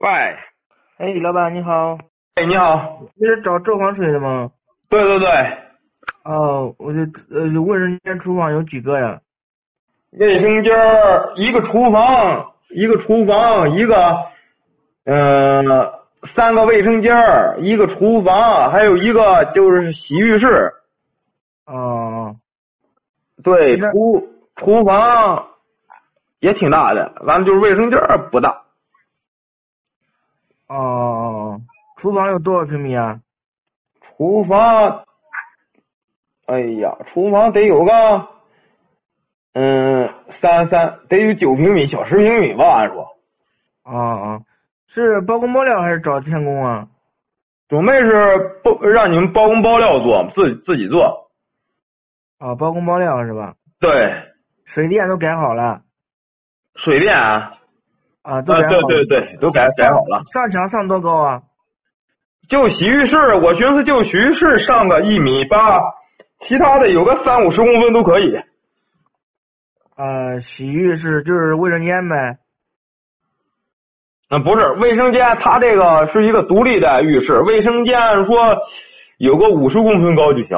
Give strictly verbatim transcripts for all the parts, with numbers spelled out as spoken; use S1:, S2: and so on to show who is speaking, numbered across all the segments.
S1: 喂，
S2: 哎，老板你好，
S1: 哎，你好，
S2: 你是找周防水的吗？
S1: 对对对，
S2: 哦，我就呃，卫生间、厨房有几个呀？
S1: 卫生间儿一个厨房，一个厨房，一个，呃，三个卫生间儿，一个厨房，还有一个就是洗浴室。
S2: 哦，
S1: 对，
S2: 那
S1: 厨厨房也挺大的，完了就是卫生间儿不大。
S2: 哦，厨房有多少平米啊？
S1: 厨房，哎呀，厨房得有个，嗯，三三得有九平米，小十平米吧，按说。
S2: 哦哦，是包工包料还是找天工啊？
S1: 准备是包让你们包工包料做，自己自己做。
S2: 啊，包工包料是吧？
S1: 对，
S2: 水电都改好了
S1: 水电啊，
S2: 啊，都
S1: 啊，对
S2: 改好了。
S1: 对对，都改改好
S2: 上
S1: 了。
S2: 上墙上多高啊？
S1: 就洗浴室，我寻思就洗浴室上个一米八，其他的有个三五十公分都可以。
S2: 呃，洗浴室就是卫生间呗。
S1: 嗯，不是卫生间，它这个是一个独立的浴室，卫生间说有个五十公分高就行。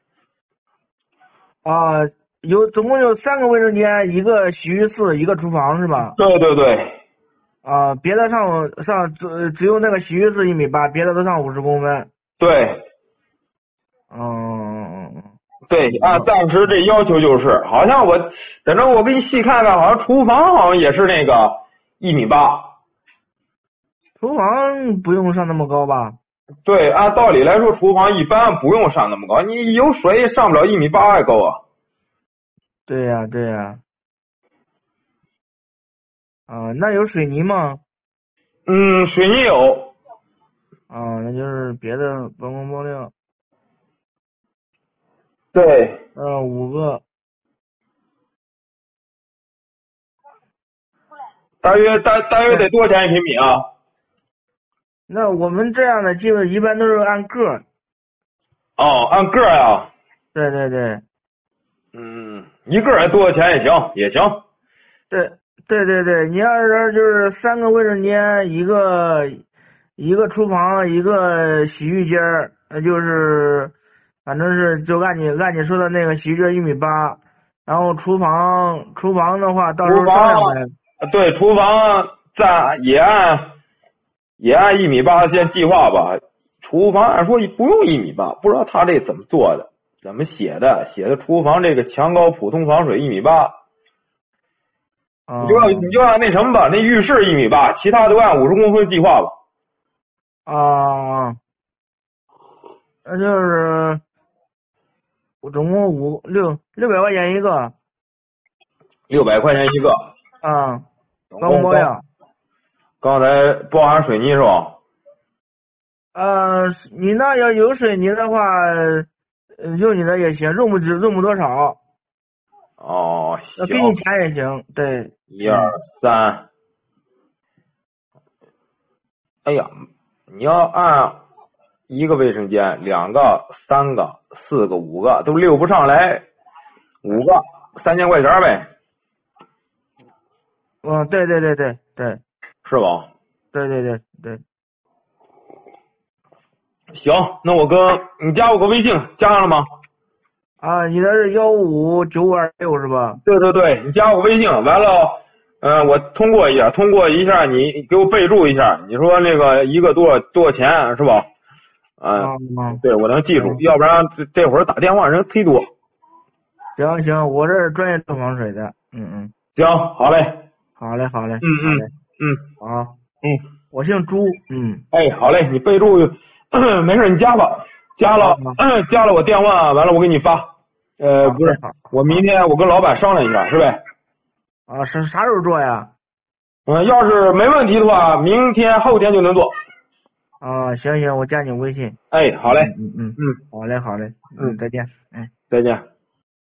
S2: 啊，有总共有三个卫生间，一个洗浴室，一个厨房是吧？
S1: 对对对
S2: 啊，别的上上只只有那个洗浴室一米八，别的都上五十公分。
S1: 对
S2: 嗯，
S1: 对，按
S2: 好，
S1: 暂时这要求就是，好像我等着我给你细看看，好像厨房好像也是那个一米八。
S2: 厨房不用上那么高吧？
S1: 对，按道理来说，厨房一般不用上那么高，你有水上不了一米八还高啊。
S2: 对呀，对呀。啊，那有水泥吗？
S1: 嗯，水泥有。
S2: 啊，那就是别的包工包料。
S1: 对，
S2: 呃，五个。
S1: 大约大大约得
S2: 对，
S1: 多少钱一平米啊？
S2: 那我们这样的基本一般都是按个儿。
S1: 哦，按个儿呀。
S2: 对对对
S1: 嗯，一个儿多少钱也行，也行。
S2: 对对对对，你要是就是三个卫生间，一个一个厨房，一个洗浴间儿，那就是反正是就按你按你说的那个洗浴间一米八，然后厨房厨房的话到时候商
S1: 厨房，
S2: 量呗。
S1: 对，厨房暂也按也按一米八先计划吧。厨房按说不用一米八，不知道他这怎么做的，怎么写的？写的厨房这个墙高普通防水一米八。你就按
S2: 啊
S1: 你就按那什么吧，那浴室一米八，其他都按五十公分计划吧。
S2: 啊，那就是我总共五六六百块钱一个
S1: 六百块钱一个，
S2: 啊，包工
S1: 总共刚
S2: 包料。
S1: 刚才包含水泥是吧？
S2: 呃，你那要有水泥的话，呃用你的也行，用不只用不多少。
S1: 哦，
S2: 那
S1: 行，
S2: 给你钱也行，对，
S1: 一二
S2: 嗯，
S1: 三，哎呀，你要按一个卫生间，两个、三个、四个、五个都溜不上来，五个三千块钱呗，
S2: 嗯，对对对对对
S1: 是吧？
S2: 对对对对，
S1: 行，那我跟你加我个微信，加上了吗？
S2: 啊，你的是幺五九五二六是吧？
S1: 对对对，你加我微信，完了，嗯、呃，我通过一下，通过一下，你给我备注一下，你说那个一个多少多少钱是吧？嗯、
S2: 啊啊，
S1: 对我能记住，
S2: 行
S1: 要不然这这会儿打电话人忒多。
S2: 行行，我这是专业做防水的，嗯嗯，
S1: 行，好嘞，
S2: 好嘞好嘞
S1: 嗯
S2: 好嘞，
S1: 嗯嗯
S2: 好，
S1: 嗯，
S2: 我姓朱，嗯，
S1: 哎，好嘞，你备注，没事你加吧，加了
S2: 好好
S1: 加了我电话，完了我给你发。呃，不是，
S2: 好嘞好
S1: 我明
S2: 好，
S1: 天我跟老板商量一下，是呗？
S2: 啊，啥啥时候做呀？
S1: 嗯，要是没问题的话，明天后天就能做。
S2: 啊，行行，我加你微信，
S1: 哎，好嘞，
S2: 嗯嗯嗯嗯，
S1: 嗯
S2: 好嘞好嘞，嗯，
S1: 嗯，
S2: 再见，嗯。
S1: 再见。